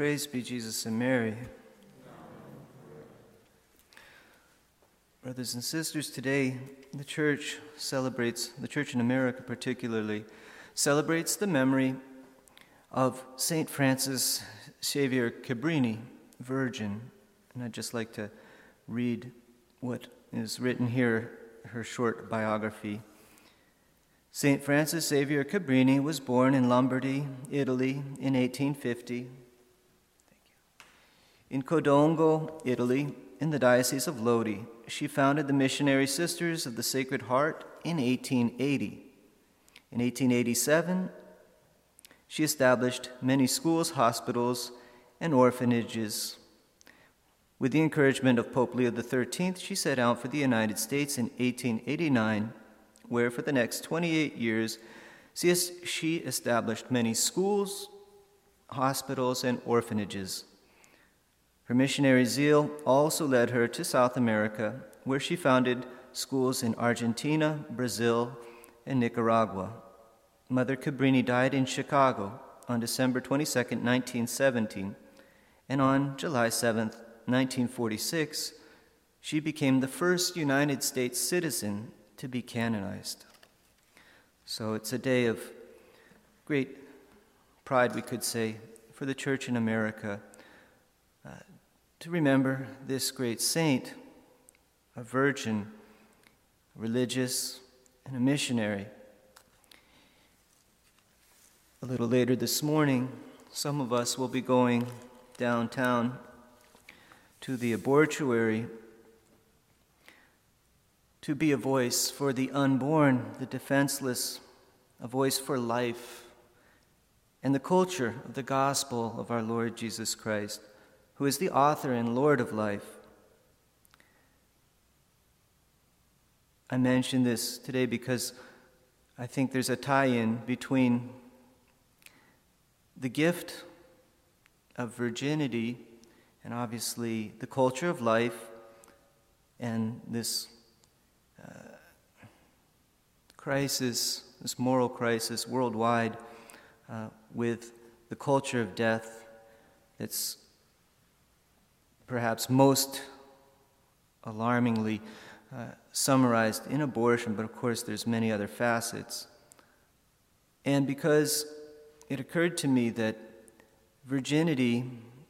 Praise be Jesus and Mary. Brothers and sisters, today the Church in America particularly, celebrates the memory of St. Frances Xavier Cabrini, Virgin. And I'd just like to read what is written here, her short biography. St. Frances Xavier Cabrini was born in Lombardy, Italy in 1850. In Codongo, Italy, in the Diocese of Lodi, she founded the Missionary Sisters of the Sacred Heart in 1880. In 1887, she established many schools, hospitals, and orphanages. With the encouragement of Pope Leo XIII, she set out for the United States in 1889, where for the next 28 years, she established many schools, hospitals, and orphanages. Her missionary zeal also led her to South America, where she founded schools in Argentina, Brazil, and Nicaragua. Mother Cabrini died in Chicago on December 22, 1917, and on July 7, 1946, she became the first United States citizen to be canonized. So it's a day of great pride, we could say, for the Church in America, to remember this great saint, a virgin, religious, and a missionary. A little later this morning, some of us will be going downtown to the abortuary to be a voice for the unborn, the defenseless, a voice for life and the culture of the gospel of our Lord Jesus Christ, who is the author and Lord of life. I mention this today because I think there's a tie-in between the gift of virginity and obviously the culture of life and this crisis, this moral crisis worldwide with the culture of death that's perhaps most alarmingly summarized in abortion, but of course there's many other facets. And because it occurred to me that virginity,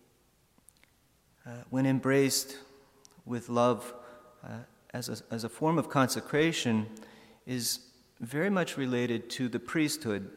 when embraced with love as a form of consecration, is very much related to the priesthood.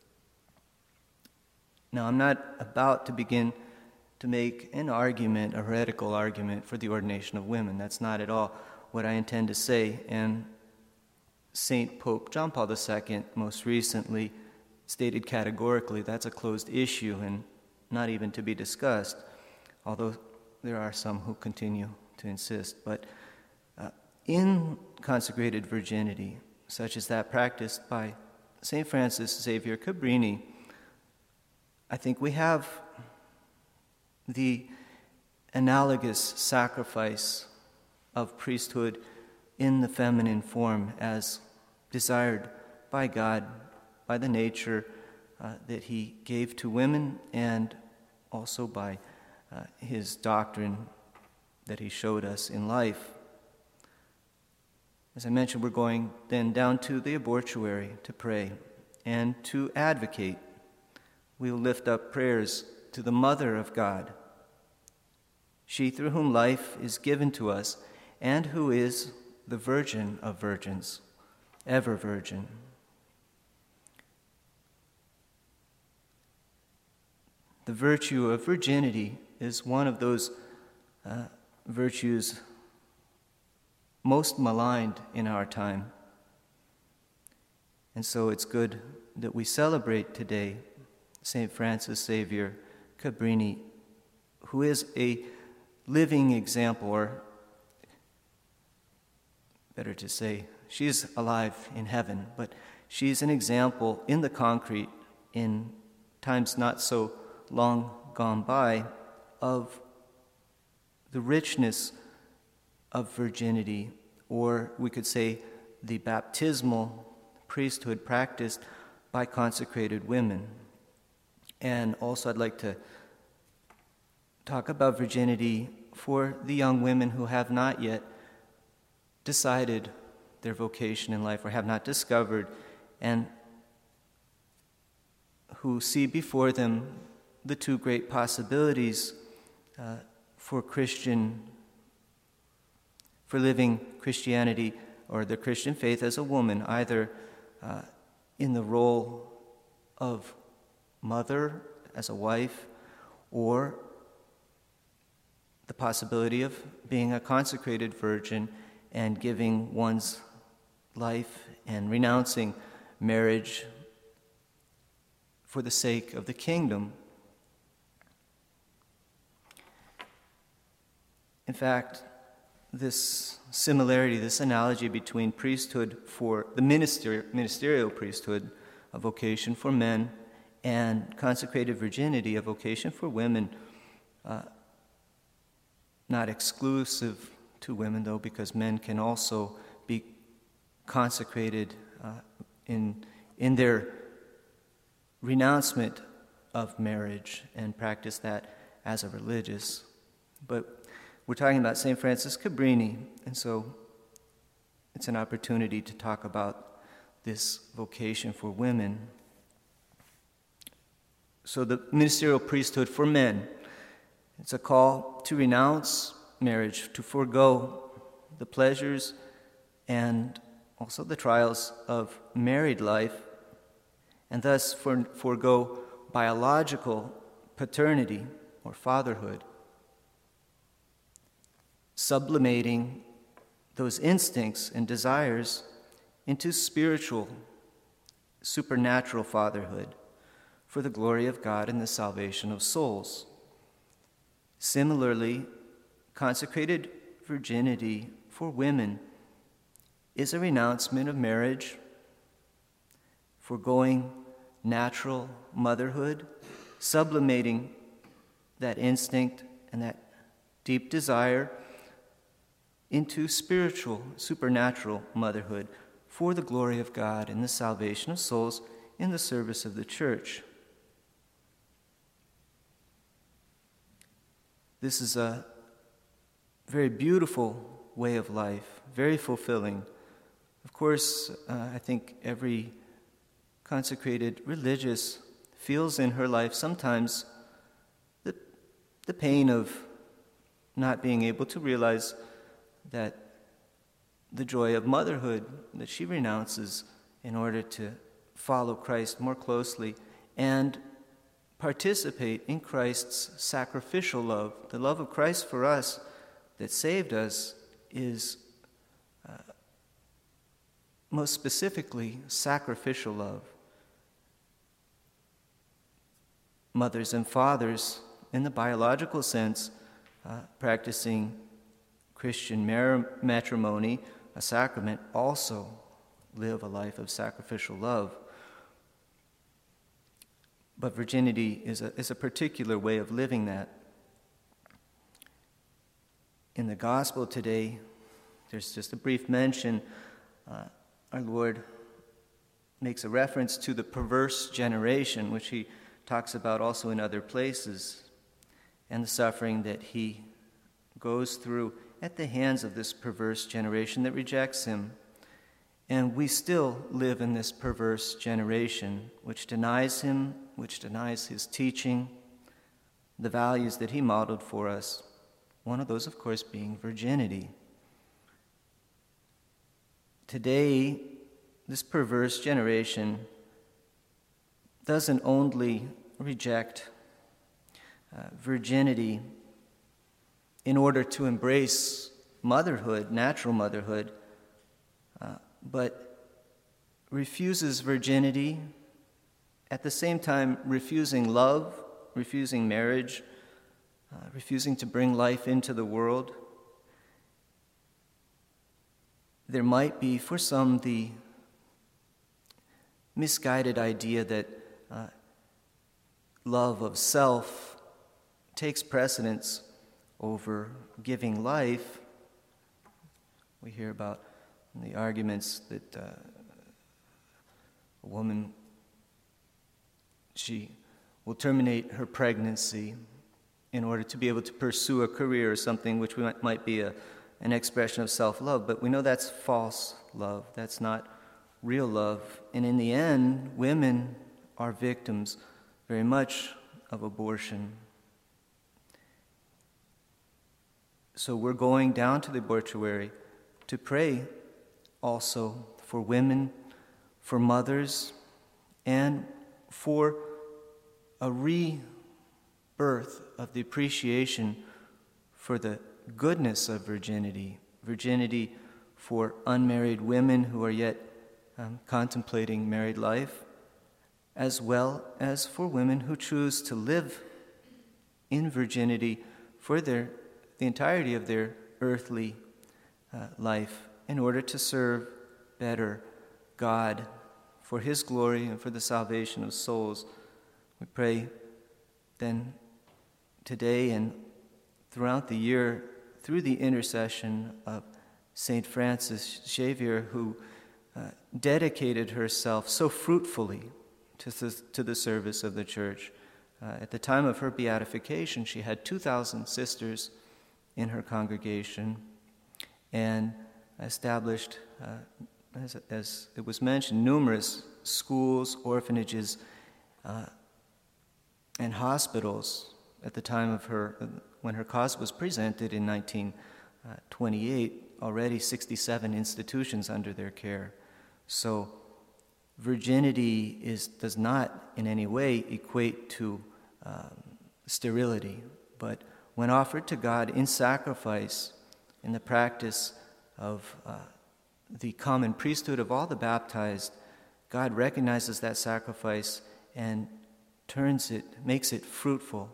Now, I'm not about to begin to make an argument, a heretical argument, for the ordination of women. That's not at all what I intend to say. And St. Pope John Paul II most recently stated categorically that's a closed issue and not even to be discussed, although there are some who continue to insist. But in consecrated virginity, such as that practiced by St. Frances Xavier Cabrini, I think we have the analogous sacrifice of priesthood in the feminine form as desired by God, by the nature that he gave to women, and also by his doctrine that he showed us in life. As I mentioned, we're going then down to the abortuary to pray and to advocate. We'll lift up prayers to the Mother of God, she through whom life is given to us and who is the Virgin of virgins, ever virgin. The virtue of virginity is one of those virtues most maligned in our time. And so it's good that we celebrate today St. Frances Xavier Cabrini, who is a living example, or better to say, she's alive in heaven, but she's an example in the concrete in times not so long gone by of the richness of virginity, or we could say the baptismal priesthood practiced by consecrated women. And also I'd like to talk about virginity for the young women who have not yet decided their vocation in life or have not discovered, and who see before them the two great possibilities for living Christianity or the Christian faith as a woman, either in the role of mother, as a wife, or the possibility of being a consecrated virgin and giving one's life and renouncing marriage for the sake of the kingdom. In fact, this similarity, this analogy between priesthood for the ministerial priesthood, a vocation for men, and consecrated virginity, a vocation for women, not exclusive to women, though, because men can also be consecrated in their renouncement of marriage and practice that as a religious. But we're talking about St. Francis Cabrini, and so it's an opportunity to talk about this vocation for women. So the ministerial priesthood for men, it's a call to renounce marriage, to forego the pleasures and also the trials of married life, and thus forego biological paternity or fatherhood, sublimating those instincts and desires into spiritual, supernatural fatherhood for the glory of God and the salvation of souls. Similarly, consecrated virginity for women is a renouncement of marriage, foregoing natural motherhood, sublimating that instinct and that deep desire into spiritual, supernatural motherhood for the glory of God and the salvation of souls in the service of the Church. This is a very beautiful way of life, very fulfilling. Of course, I think every consecrated religious feels in her life sometimes the pain of not being able to realize that the joy of motherhood that she renounces in order to follow Christ more closely and participate in Christ's sacrificial love. The love of Christ for us that saved us is most specifically sacrificial love. Mothers and fathers, in the biological sense, practicing Christian matrimony, a sacrament, also live a life of sacrificial love. But virginity is a particular way of living that. In the gospel today, there's just a brief mention. Our Lord makes a reference to the perverse generation, which he talks about also in other places, and the suffering that he goes through at the hands of this perverse generation that rejects him. And we still live in this perverse generation, which denies him, which denies his teaching, the values that he modeled for us. One of those, of course, being virginity. Today, this perverse generation doesn't only reject virginity in order to embrace motherhood, natural motherhood, but refuses virginity, at the same time refusing love, refusing marriage, refusing to bring life into the world. There might be, for some, the misguided idea that love of self takes precedence over giving life. We hear about the arguments that a woman, she will terminate her pregnancy in order to be able to pursue a career or something which might be an expression of self-love. But we know that's false love. That's not real love. And in the end, women are victims very much of abortion. So we're going down to the abortuary to pray also for women, for mothers, and for a rebirth of the appreciation for the goodness of virginity. Virginity for unmarried women who are yet contemplating married life, as well as for women who choose to live in virginity for the entirety of their earthly life in order to serve better God for His glory and for the salvation of souls. We pray then today and throughout the year through the intercession of St. Frances Xavier, who dedicated herself so fruitfully to the service of the Church. At the time of her beatification, she had 2,000 sisters in her congregation and established, as it was mentioned, numerous schools, orphanages, and hospitals at the time of when her cause was presented in 1928, already 67 institutions under their care. So virginity does not in any way equate to sterility, but when offered to God in sacrifice, in the practice of the common priesthood of all the baptized, God recognizes that sacrifice and makes it fruitful.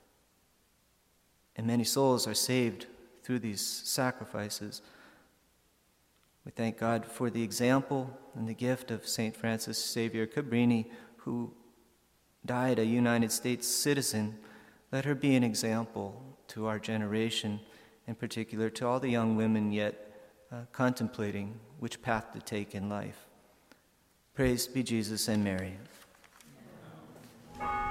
And many souls are saved through these sacrifices. We thank God for the example and the gift of St. Frances Xavier Cabrini, who died a United States citizen. Let her be an example to our generation, in particular to all the young women yet contemplating which path to take in life. Praise be Jesus and Mary.